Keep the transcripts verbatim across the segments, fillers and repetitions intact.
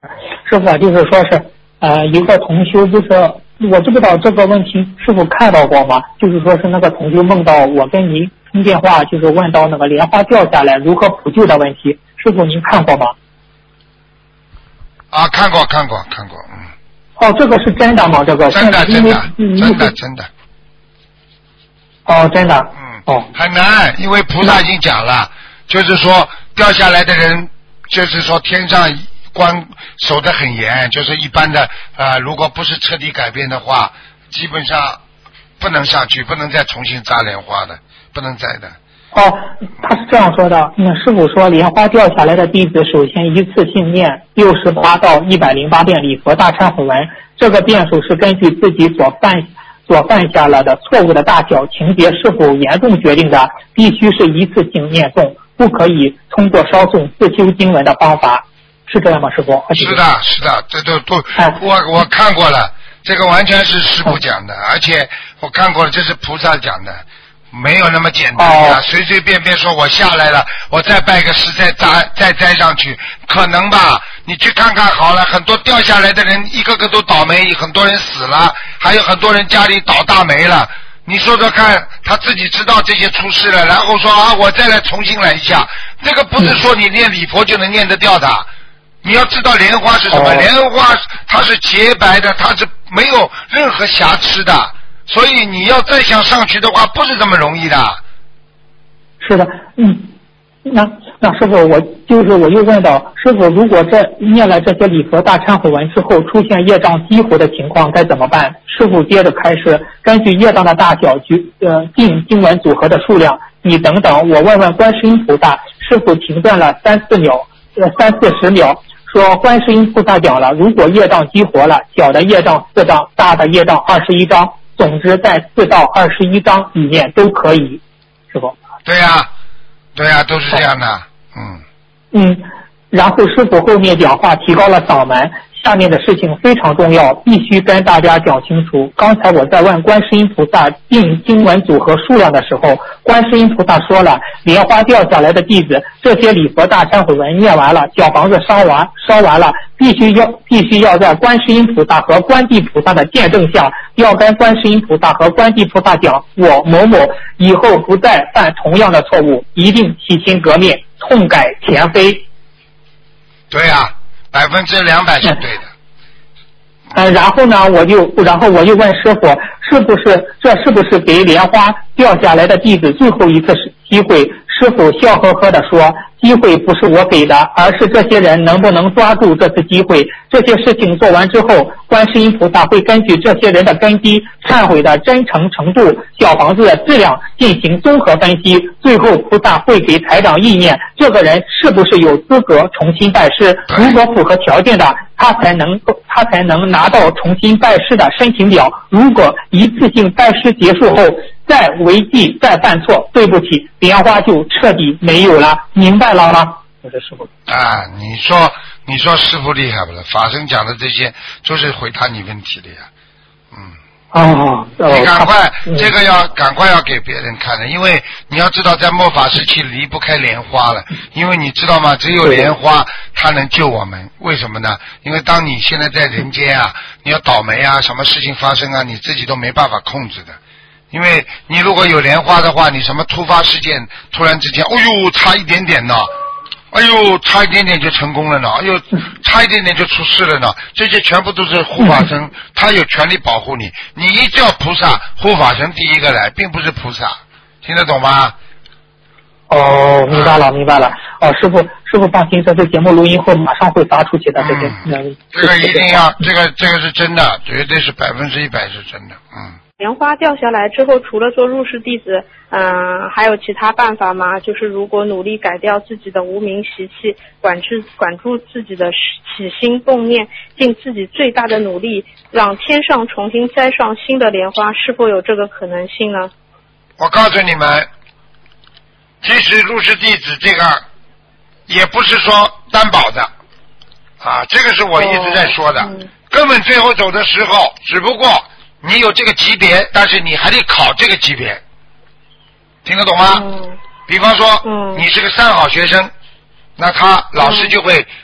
师傅就是说是呃一个同修，就是我不知道这个问题师傅看到过吗？就是说是那个同修梦到我跟您通电话，就是问到那个莲花掉下来如何补救的问题，师傅您看过吗？ 啊，看过看过看过，嗯。 哦，这个是真的吗？这个真的真的真的真的。 哦，真的。 嗯。 哦。 很难，因为菩萨已经讲了，就是说掉下来的人，就是说天上关守得很严，就是一般的呃，如果不是彻底改变的话，基本上不能上去，不能再重新扎莲花的，不能再的。 哦，他是这样说的。那师傅说，莲花掉下来的弟子首先一次性念六十八到一百零八遍礼佛大忏悔文，这个遍数是根据自己所犯所犯下了的错误的大小、情节是否严重决定的，必须是一次性念诵，不可以通过烧诵自修经文的方法，是这样吗，师傅？ 是的，是的，这都都，哎、我我看过了，这个完全是师傅讲的，而且我看过了，这是菩萨讲的。没有那么简单呀、哦！随随便便说我下来了，我再拜个石再扎再栽上去，可能吧？你去看看好了，很多掉下来的人一个个都倒霉，很多人死了，还有很多人家里倒大霉了。你说说看，他自己知道这些出事了，然后说啊，我再来重新来一下，这个不是说你念礼佛就能念得掉的。你要知道莲花是什么？哦、莲花它是洁白的，它是没有任何瑕疵的。所以你要再想上去的话，不是这么容易的。 是的，嗯，那那师傅，我就是我又问到师傅，如果这念了这些礼佛大忏悔文之后，出现业障激活的情况该怎么办？师傅接着开始根据业障的大小，决呃定经文组合的数量，你等等，我问问观世音菩萨。师傅停顿了三四秒，呃三四十秒，说观世音菩萨讲了，如果业障激活了，小的业障四张，大的业障二十一张。总之在四到二十一章里面都可以，是不？ 对呀、啊，对呀、啊，都是这样的，嗯。 嗯，然后师傅后面讲话提高了嗓门，下面的事情非常重要，必须跟大家讲清楚。刚才我在问观世音菩萨定经文组合数量的时候，观世音菩萨说了，莲花掉下来的弟子，这些礼佛大忏悔文念完了，小房子烧完烧完了，必须要必须要在观世音菩萨和观地菩萨的见证下，要跟观世音菩萨和观地菩萨讲，我某某以后不再犯同样的错误，一定洗心革面，痛改前非。 对呀、啊，百分之两百是对的。 嗯、呃，然后呢，我就然后我就问师傅，是不是这是不是给莲花掉下来的弟子最后一次机会？师傅笑呵呵地说，机会不是我给的，而是这些人能不能抓住这次机会。这些事情做完之后，观世音菩萨会根据这些人的根基、忏悔的真诚程度、小房子的质量进行综合分析，最后菩萨会给台长意念，这个人是不是有资格重新拜师，如果符合条件的，他才能他才能拿到重新拜师的申请表。如果一次性拜师结束后再违纪再犯错，对不起，莲花就彻底没有了，明白了吗？我说师傅啊，你说你说师傅厉害不了？法身讲的这些就是回答你问题的呀，嗯。 哦， 你赶快、嗯、这个要赶快要给别人看的，因为你要知道在末法时期离不开莲花了，因为你知道吗？只有莲花它能救我们，为什么呢？因为当你现在在人间啊，你要倒霉啊，什么事情发生啊，你自己都没办法控制的。因为你如果有莲花的话，你什么突发事件突然之间，哎呦差一点点呢，哎呦差一点点就成功了呢，哎呦差一点点就出事了呢，这些全部都是护法神，他有权利保护你，你一叫菩萨，护法神第一个来，并不是菩萨，听得懂吗？ 哦，明白了明白了。哦，师傅师傅放心，这次节目录音后马上会发出去的。这个、 嗯、这个一定要，这个这个是真的，绝对是百分之一百是真的。嗯。 莲花掉下来之后，除了做入室弟子，嗯、呃，还有其他办法吗？就是如果努力改掉自己的无名习气，管制管住自己的起心动念，尽自己最大的努力，让天上重新栽上新的莲花，是否有这个可能性呢？ 我告诉你们，其实入室弟子这个也不是说担保的啊，这个是我一直在说的，哦嗯、根本最后走的时候，只不过你有这个级别，但是你还得考这个级别，听得懂吗？嗯、比方说、嗯，你是个三好学生，那他老师就会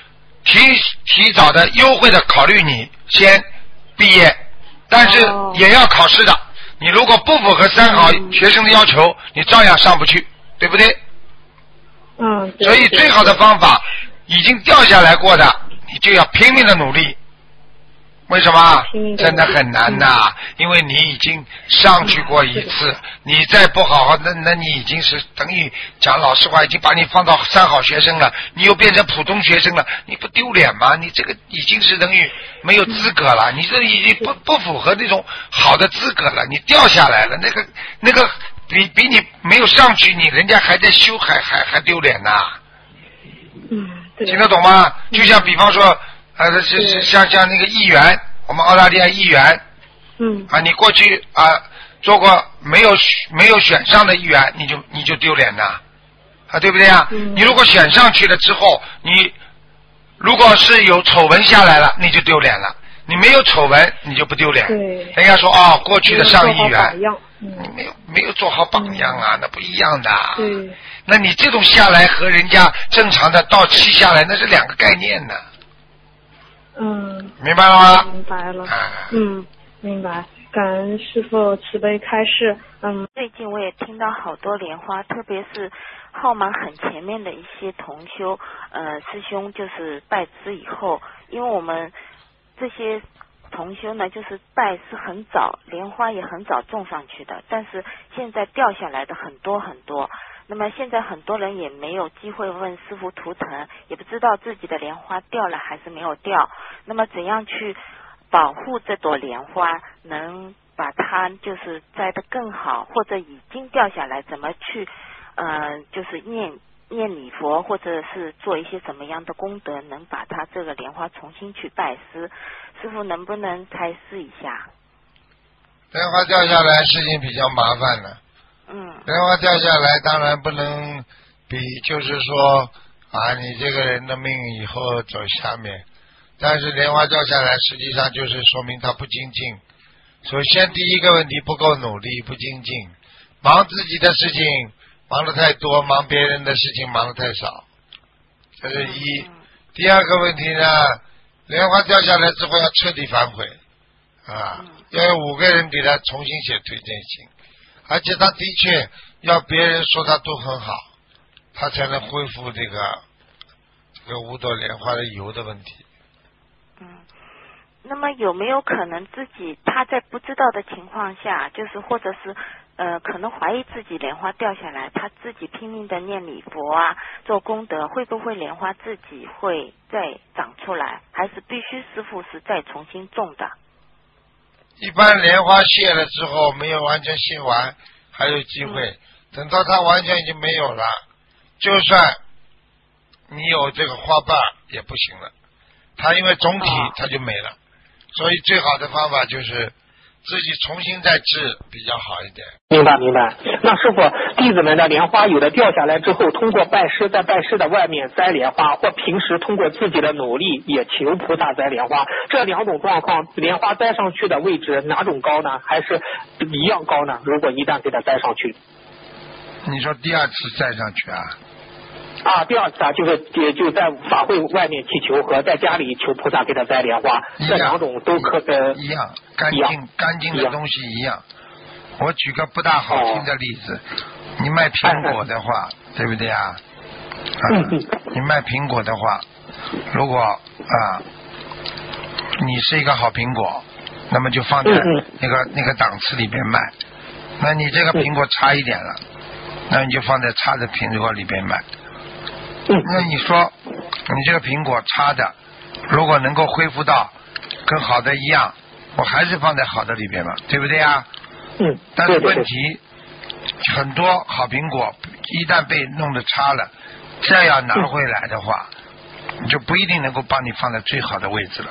提提早的优惠的考虑你先毕业，但是也要考试的。你如果不符合三好学生的要求，你照样上不去，对不对？ 嗯。 所以最好的方法，已经掉下来过的，你就要拼命的努力。为什么？真的很难呐、嗯，因为你已经上去过一次，你再不好好，那那你已经是等于讲老实话，已经把你放到三好学生了，你又变成普通学生了，你不丢脸吗？你这个已经是等于没有资格了，你这已经不不符合那种好的资格了，你掉下来了，那个那个比比你没有上去，你人家还在修，还还还丢脸呐。 嗯， 听得懂吗？就像比方说。呃，是是像像那个议员，我们澳大利亚议员， 嗯， 啊，你过去啊做过没有没有选上的议员，你就你就丢脸呐，啊，对不对啊？ 嗯， 你如果选上去了之后，你如果是有丑闻下来了，你就丢脸了；你没有丑闻，你就不丢脸。 对， 人家说哦，过去的上议员， 嗯、 你没有没有做好榜样啊，嗯、那不一样的。 对， 那你这种下来和人家正常的到期下来，那是两个概念呢。 嗯， 明白了吗？ 明白了。嗯，明白。感恩师父慈悲开示。嗯， 最近我也听到好多莲花，特别是号码很前面的一些同修，呃，师兄就是拜师以后，因为我们这些同修呢，就是拜是很早，莲花也很早种上去的，但是现在掉下来的很多很多。那么现在很多人也没有机会问师父图腾，也不知道自己的莲花掉了还是没有掉。那么怎样去保护这朵莲花，能把它就是栽得更好，或者已经掉下来，怎么去呃就是念念礼佛，或者是做一些什么样的功德，能把它这个莲花重新去拜师？师父能不能开示一下？ 莲花掉下来事情比较麻烦的。 嗯， 莲花掉下来，当然不能比，就是说啊，你这个人的命以后走下面。但是莲花掉下来，实际上就是说明他不精进。首先第一个问题不够努力，不精进，忙自己的事情忙得太多，忙别人的事情忙得太少，这是一。第二个问题呢，莲花掉下来之后要彻底反悔啊，要有五个人给他重新写推荐信。而且他的确要别人说他都很好，他才能恢复这个这个五朵莲花的油的问题。 嗯，那么有没有可能自己他在不知道的情况下，就是或者是呃可能怀疑自己莲花掉下来，他自己拼命的念礼佛啊，做功德，会不会莲花自己会再长出来，还是必须师父是再重新种的？ 一般莲花谢了之后没有完全谢完还有机会、嗯、等到它完全已经没有了，就算你有这个花瓣也不行了，它因为总体它就没了、哦、所以最好的方法就是自己重新再治比较好一点。 明白明白。那师傅，弟子们的莲花有的掉下来之后，通过拜师在拜师的外面栽莲花，或平时通过自己的努力也求菩萨栽莲花，这两种状况，莲花栽上去的位置哪种高呢？还是一样高呢？如果一旦给它栽上去， 你说第二次栽上去啊？ 啊，第二次啊，就是也就在法会外面祈求和在家里求菩萨给他栽莲花，这两种都可呃一样，干净干净的东西一样。我举个不大好听的例子，哦、你卖苹果的话，嗯、对不对啊？啊嗯、你卖苹果的话，如果啊，你是一个好苹果，那么就放在那个、嗯、那个档次里边卖。那你这个苹果差一点了，那你就放在差的苹果里边卖。那你说你这个苹果差的如果能够恢复到跟好的一样，我还是放在好的里边嘛，对不对啊？ 嗯。 但是问题很多好苹果一旦被弄得差了，再要拿回来的话，你就不一定能够帮你放在最好的位置了。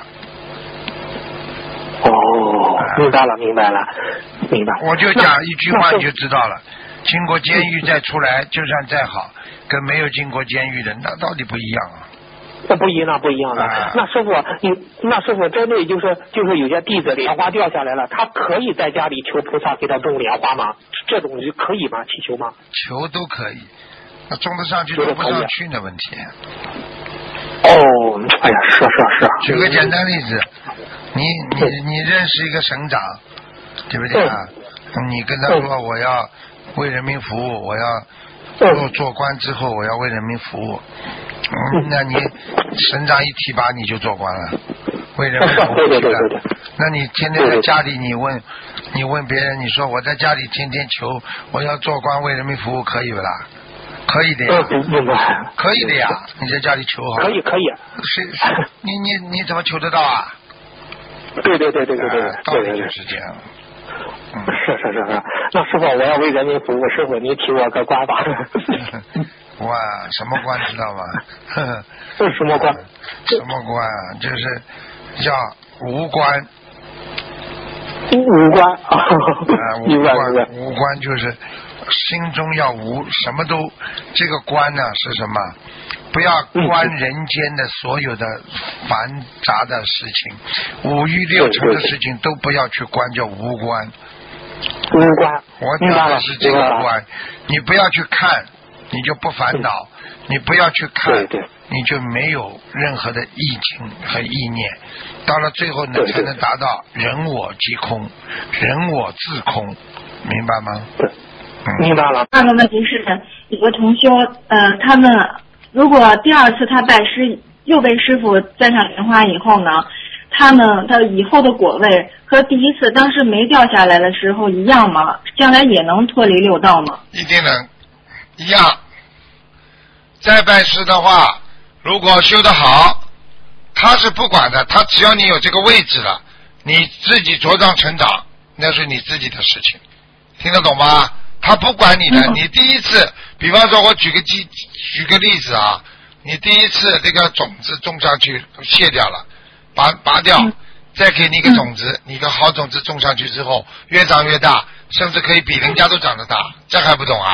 哦，明白了明白了明白。 我就讲一句话你就知道了，经过监狱再出来，就算再好，跟没有进过监狱的那到底不一样啊。 那不一样不一样的、啊、那师傅你那师傅针对就是就是有些弟子莲花掉下来了，他可以在家里求菩萨给他种莲花吗？这种就可以吗？祈求吗？ 求都可以，那种得上去种不上去的问题。 哦， 哎呀，是是是。 举个简单例子，你你你认识一个省长，对不对啊？你跟他说我要为人民服务，我要做做官之后我要为人民服务，嗯，那你省长一提拔你就做官了，为人民服务了。那你天天在家里，你问你问别人，你说我在家里天天求我要做官为人民服务，可以不啦？可以的呀，可以的呀，你在家里求好。 可以可以。 是是，你你你怎么求得到啊？ 对对对对对对， 道理就是这样。 嗯、是是是是，那师傅我要为人民服务，师傅你提我个官吧。 哇，什么官知道吗？ 这是什么官？ 什么官啊？就是叫无官。 无官啊， 无官无官就是心中要无，什么都这个官呢是什么？不要关人间的所有的繁杂的事情，五欲六尘的事情都不要去关，叫无关。 无关。 我讲的是这个关，你不要去看，你就不烦恼；你不要去看，你就没有任何的意情和意念。到了最后呢，才能达到人我即空，人我自空，明白吗？ 对，明白了。 第二个问题是，有个同修，呃，他们如果第二次他拜师又被师傅赞上莲花以后呢，他们他以后的果位和第一次当时没掉下来的时候一样吗？将来也能脱离六道吗？ 一定能，一样。再拜师的话，如果修得好，他是不管的，他只要你有这个位置了，你自己茁壮成长，那是你自己的事情，听得懂吗？他不管你的，你第一次，比方说我举个举举个例子啊，你第一次这个种子种上去卸掉了，拔拔掉，再给你一个种子，你一个好种子种上去之后，越长越大，甚至可以比人家都长得大，这还不懂啊？